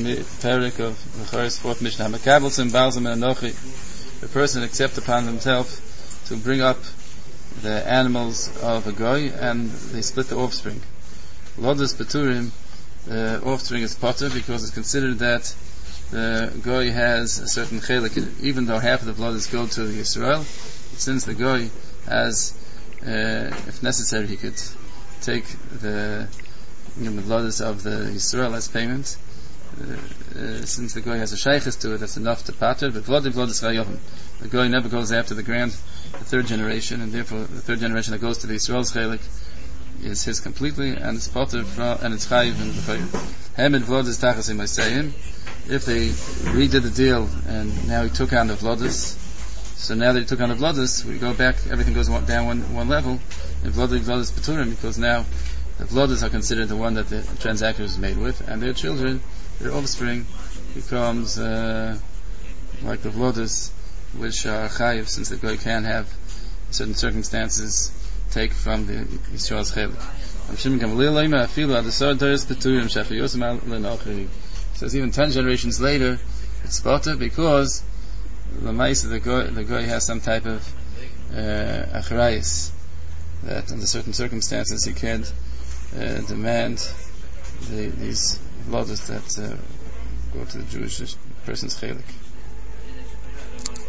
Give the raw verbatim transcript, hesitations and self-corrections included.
Perik of the Charis fourth Mishnah. Makabelsim Balzim and Anochi. The person accepts upon himself to bring up the animals of a goy, and they split the offspring. Lodas Peturim, the offspring is potter because it's considered that the goy has a certain chelik, even though half of the blood is go to the Yisrael. Since the goy has, uh, if necessary, he could take the you know, the blood of the Yisrael as payment. Uh, uh, since the goy has a shaykhis to it, that's enough to pater. But vlod vlod is chayovim. The goy never goes after the grand, the third generation, and therefore the third generation that goes to the Yisrael's chelik is his completely, and it's pater from, and it's chayiv and the Hamid vlod is tachas im him. If they redid the deal and now he took on the vlodis, so now that he took on the vlodis, we go back, everything goes one, down one, one level, and vlodis vlodis peturim, because now the vlodis are considered the one that the transaction was made with, and their children, their offspring, becomes uh, like the vlodis, which are chayiv, since the guy can have certain circumstances take from the Yisrael's chelik. Says even ten generations later, it's spotted because the mice the guy the guy has some type of uh, achrayis that under certain circumstances he can uh, demand the, these laws that uh, go to the Jewish person's chelik.